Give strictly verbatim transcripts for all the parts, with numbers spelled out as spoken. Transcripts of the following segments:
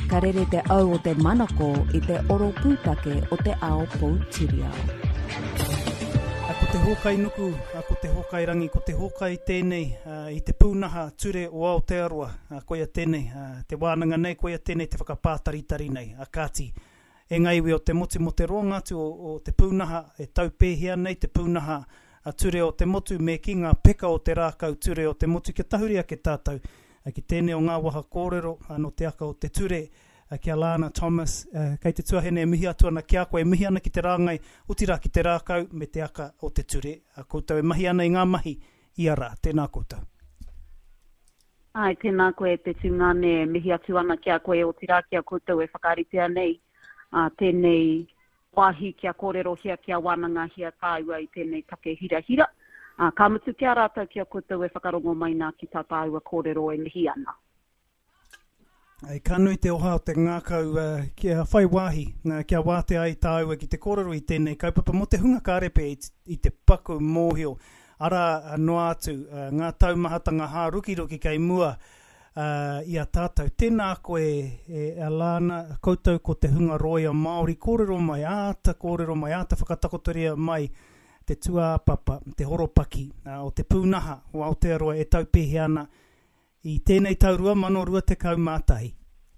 Ka rere te au o te manako i te oro pūtake o te ao Poutireo. Ko te hokai nuku, ko te hokai rangi, ko te hokai tēnei uh, i te pūnaha ture o Aotearoa, uh, koia tēnei, uh, te wānanga nei, koia tēnei te whakapātaritari nei, a kāti. E ngaiwe o te motu mo te rongatu o, o te pūnaha, e taupēhia nei te pūnaha a ture o te motu me ki ngā peka o te rākau ture o te motu ke tahuria ke tātou. A ki tēnei o ngā waha kōrero, no te aka o te ture, a ki Alana Thomas, uh, kei te tuahene e mihi atu ana ki a koe, e mihi ana ki te rāngai, utira ki te rākau me te aka o te ture. A koutou e mahi ana i ngā mahi, i ara, tēnā koutou. Ai, tēnā koe te tūngane, mihi atu ana ki a koe o tira ki a koutou e whakaritea nei, uh, tēnei wāhi ki a kōrero hia ki a wānanga hia tāua i tēnei take hira hira. Uh, ka mutu ki a rātou ki a koutou e whakarongo mai nā ki tā tāua kōrero e mihi ana. Ai, ka nui te oha o te ngākau uh, kia whai wāhi, uh, kia wāte ai tāua ki te kōrero i tēnei kaupapa mo te hunga kārepe i, i te paku mōhio. Ara uh, noa atu, uh, ngā taumahatanga hā ruki ruki kei mua uh, i a tātou. Tēnā koe e Alana, koutou ko te hunga roia Māori, kōrero mai āta, kōrero mai āta, whakatakotoria mai te tuapapa, te horopaki uh, o te pūnaha o Aotearoa e taupehe ana i tēnei taurua mano rua te kaumātai.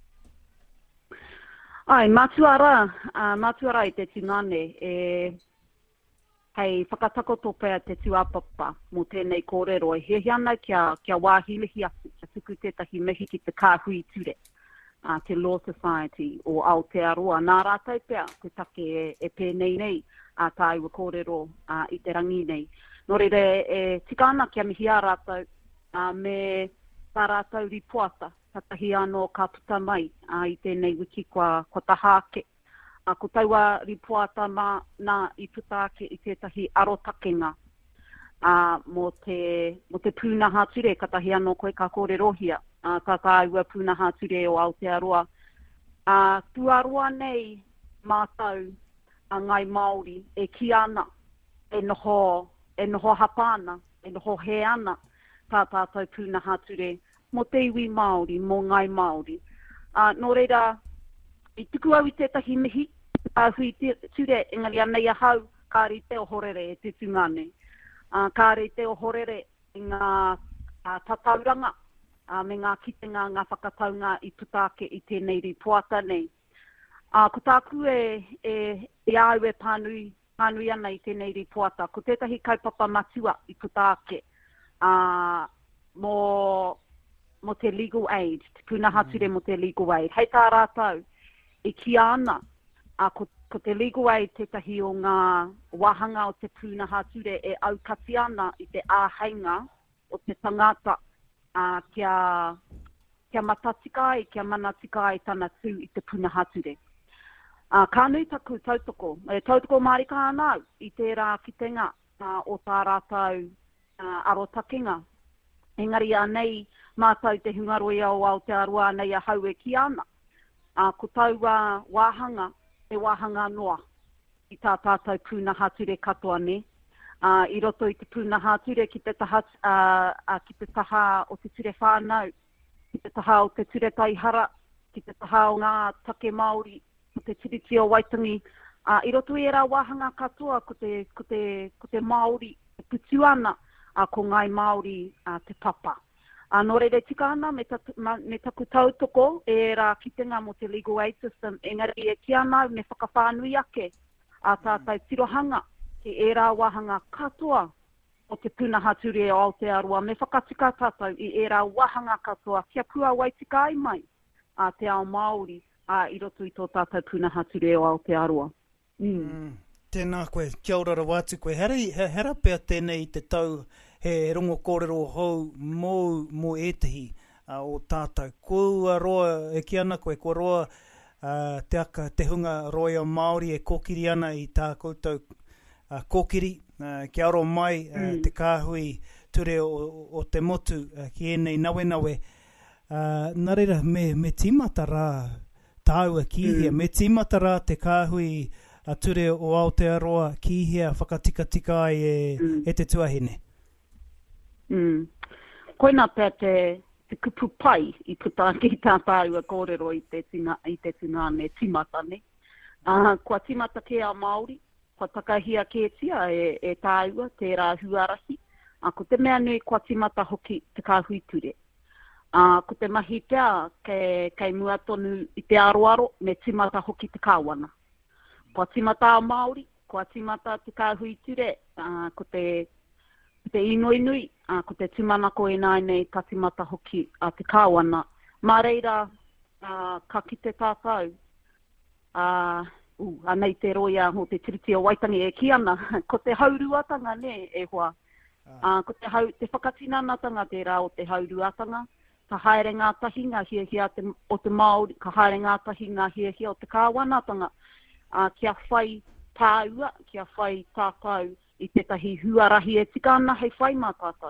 Ai, mātuara, uh, mātuara i te tūngane, e, hei whakatakoto pēr te tuapapa mo tēnei kōrero, e hehi ana kia, kia wāhilihi atu, kia tuku tētahi mehi ki te kāhui ture, uh, te Law Society o Aotearoa. Nā rātai pēr, te take e, e pēnei nei, a uh, tāua kōrero uh, i te rangi nei. Nō reire, e tika ana kia mihi a rātou, uh, me tā rātou ripoata, tatahi anō ka puta mai uh, i tēnei wiki kua, kua tahake. Uh, ko taua ripoata mā nā i puta ake i tētahi arotakenga uh, mo, te, mo te pūnaha ture, katahi anō koe ka kōrerohia, uh, ka tāua pūnaha ture o Aotearoa. Uh, tuaroa nei mātau a ngai Māori e ki ana, e noho, e noho hapana, e noho he ana, tā tātou pūnaha ture, mo te iwi Māori, mo ngai Māori. Uh, nō reira, i tuku au i tētahi mihi, uh, hui te, ture, engari anei ahau, kāri te o horere e te tūngane. Uh, kāri te o horere i ngā uh, tatauranga, uh, me ngā kitenga, ngā whakataunga i putake i tēnei ripoata nei. Uh, ko tāku e, e, e au e pānui, pānui ana i tēnei ripoata. Ko tētahi kaupapa matua i putake uh, mo, mo te legal aid, te pūnaha ture mo te legal aid. Hei tā rātou, e ki ana, uh, ko, ko te legal aid tētahi o ngā wahanga o te pūnaha ture e aukati ana i te āheinga o te tangata uh, kia, kia matatika ai, kia manatika ai tana tū i te pūnaha ture. Uh, ka nui taku tautoko, e tautoko marika anau i tērā kitenga uh, o tā rātou uh, arotakenga. Engari anei mātou te hungaroia o Aotearoa nei a hau e ki ana. Uh, ko taua wāhanga e wāhanga noa i tā tātou pūnaha ture katoa ne. Uh, I roto i te pūnaha ture ki te taha, uh, uh, ki te taha o te ture whānau, ki te taha o te ture taihara, ki te taha o ngā take Māori, ko te tiriti o Waitangi. Uh, I roto i era wāhanga katoa ko te, ko te, ko te Māori, te putuana, uh, ko ngai Māori uh, te papa. Uh, nō reire tika ana, me, taku, ma, me taku tautoko, e rā kitenga mo te legal aid system, engari e ki ana, me whakawhānui ake, a uh, tātai tirohanga, ke e rā wāhanga katoa o te pūnaha ture o Aotearoa, me whakatika tātou i e rā wāhanga katoa, kia pua waitika ai mai, a uh, te ao Māori, a uh, i roto i tō tātou pūnaha ture o Aotearoa. Mm. Mm. Tēnā koe, kia ora rawatu koe. Hera, hera pēr tēnei te tau he rongo kōrero hou mō, mō etahi uh, o tātou. Kua roa e ki ana koe, kua roa uh, te aka te hunga roia Māori e kōkiri ana i tā koutou uh, kōkiri. Uh, kia aro mai uh, mm. te kāhui ture o, o te motu uh, ki enei nawe nawe. Uh, nā reira, me, me tīmata rā tāua kihia, mm. me tīmata rā te kāhui a ture o Aotearoa kihia whakatika-tika ai e, mm. e te tuahine. Mm. Koina pēr te, te kupu pai i puta ki tā tāua kōrero i te tina, i te tina ne timata ne. Uh, kua timata ke a Māori, kua takahia ke tia e, e tāua, te rā huarahi. Uh, ko te mea nui kua timata hoki te kāhui ture. Uh, ko te mahi pia kei, kei mua tonu i te aroaro me timata hoki te kāwana. Kua timata a Māori, kua timata te kāhui ture, uh, ko te, te inuinui, uh, ko te tumanako e nai nei ka timata hoki a uh, te kāwana. Mā reira, uh, ka ki te tātou, uh, uh, anei te roia ho te tiriti o Waitangi e ki ana, ko te hauruatanga ne e hoa. Uh, ko te, hau, te whakatinanatanga te rā o te hauruatanga, ka haere ngā tahi ngā hia hia te, o te Māori, ka haere ngā tahi ngā hia hia o te kāwanatanga, uh, kia whai tāua, kia whai tātou i tetahi huarahi e tika ana hei whai mā tātou.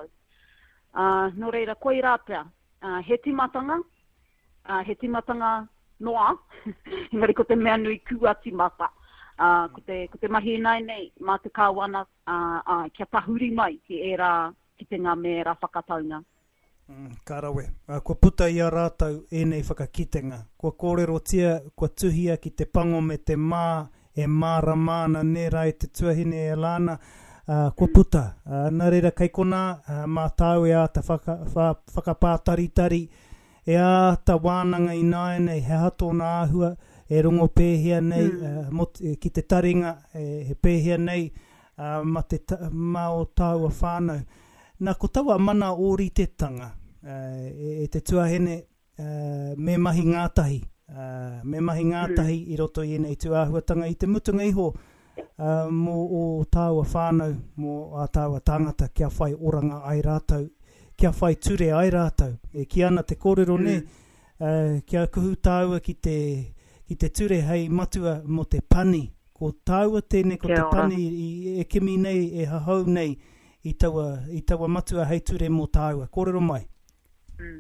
Uh, no reira, koe rā pia, uh, he timatanga, uh, he timatanga noa, engari ko te mea nui kua timata, uh, ko, te, ko te mahi nai nei, mā te kāwana, uh, uh, kia tahuri mai ki e rā, ki te ngā me rā whakataunga. Mm, karawe. Uh, kua puta i a rātau e nei whakakitenga. Kua kōrero tia, kua tuhia ki te pango me te mā, e māra māna nera e te tuahine e lana. Uh, kua puta. Uh, nā reira kei kona, uh, mā tāu e a ta whaka, wha, whakapātaritari, e a ta wānanga i nai nei, he hato nā āhua, e rongo pēhia nei, mm. uh, mot, e, ki te taringa, e, he pēhia nei, uh, ma te ta, mā o tāu a whānau. Nā ko tawa mana ori te tanga, uh, e, e te tuahine uh, me mahi ngātahi, uh, me mahi ngātahi mm. i roto i nei tuahuatanga i te mutunga iho uh, mō o tāua whānau, mō a tāua tangata kia whai oranga ai rātau, kia whai ture ai rātau, e ki ana te kōrero mm. ne, uh, kia kuhu tāua ki te, ki te ture hei matua mo te pani, ko tāua tēne ko kia te ora. Pani i, e kimi nei, e hahau nei, I taua, i taua matua hei ture mō tāua. Kōrero mai? Mm.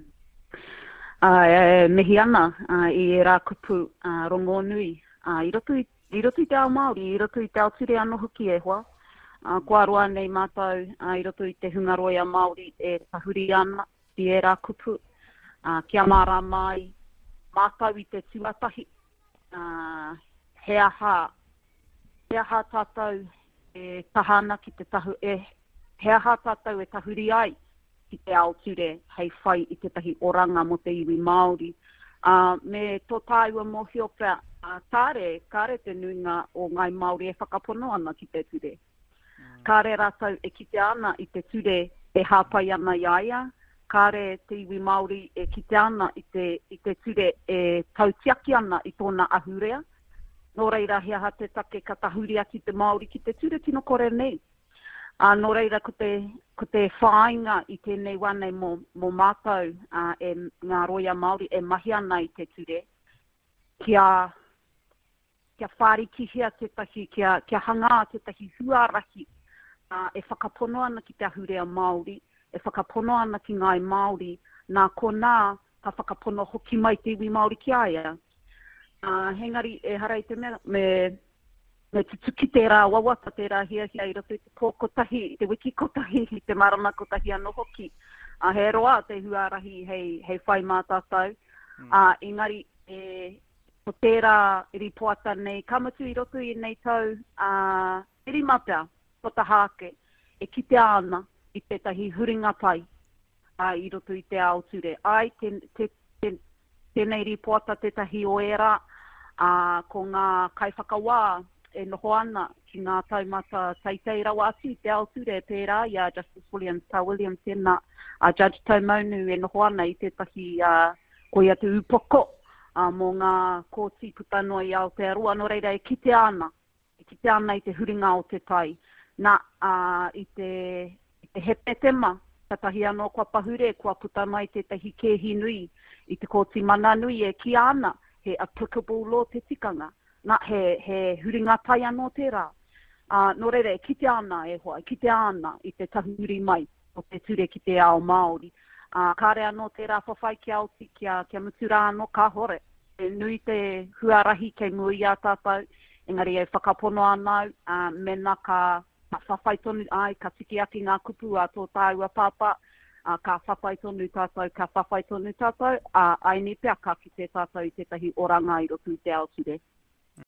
Uh, e, mehi ana uh, i e rā kupu uh, rongo nui. Uh, I roto i, i roto i te ao Māori, i roto i te ao ture ano hoki e hoa. Uh, kua roa nei mātou, uh, i roto i te hungaroia Māori e tahuri ana i e rā kupu. Uh, kia mara mai, mātou i te tuatahi. Uh, he aha, he aha tātou e tahana ki te tahu e he aha tātou e tahuri ai ki te ao ture hei whai i te tahi oranga mo te iwi Māori. Uh, me tō tāua mō hiopea, uh, kāre, kāre te nuinga o ngai Māori e whakapono ana ki te ture. Mm. Kāre rātou e kite ana i te ture e hāpai ana i aia. Kāre te iwi Māori e kite ana i te, i te ture e tautiaki ana i tōna ahurea. Nō reira hea ha te take ka tahuria ki te Māori ki te ture tino kore nei. Uh, nō reira, ko te, ko te whāinga i tēnei wane mō, mō mātou uh, e ngā roia Māori e mahi ana i te ture. Kia, kia whārikihia te tahi, kia, kia hanga te tahi huarahi uh, e whakapono ana ki te ahurea Māori, e whakapono ana ki ngai Māori, nā ko nā ka whakapono hoki mai te iwi Māori ki aia. Uh, hengari e harai te mea, me... Me te tuki te rā wawata te rā hia hia i roto i te pōkotahi, i te wiki kotahi, i te marama kotahi anō hoki. Uh, he roa te huarahi hei, hei whai mā tātou. Mm. Uh, engari, e, ko tērā iri poata nei kamatu i roto i nei tau, uh, iri mapea, pota hāke, e kite ana i te tahi huringa pai uh, i roto i te ao ture. Ai, te, te, te, tēnei iri poata te tahi o era, uh, ko ngā kaiwhakawā, e noho ana ki ngā taumata taitei rawa atu te ao ture pērā i a Justice Williams, tā Williams tēnā a Judge Taumaunu e noho ana i tētahi uh, koia te upoko uh, mō ngā kōti putanoa i Aotearoa. No reira e kite ana, e kite ana i te huringa o te tai. Nā uh, i te, i te hepe tema, tatahi anō kua pahure, kua putanoa i tētahi kehi nui, i te kōti mana nui e ki ana, he applicable law te tikanga. Nā he, he huringa tai anō tērā. Uh, no reira, e kite ana e hoa, e kite ana i te tahuri mai o te ture ki te ao Māori. Uh, kāre anō tērā whawhai ki aoti, kia, kia mutura anō ka hore. E nui te huarahi kei mui a tātou, engari e whakapono anau, uh, mena ka whawhai tonu ai, ka tiki aki ngā kupu a tō tāua pāpā, a ka whawhai tonu tātou, ka whawhai tonu tātou, a aini pia ka ki te tātou i tetahi oranga i roto i te Aotere.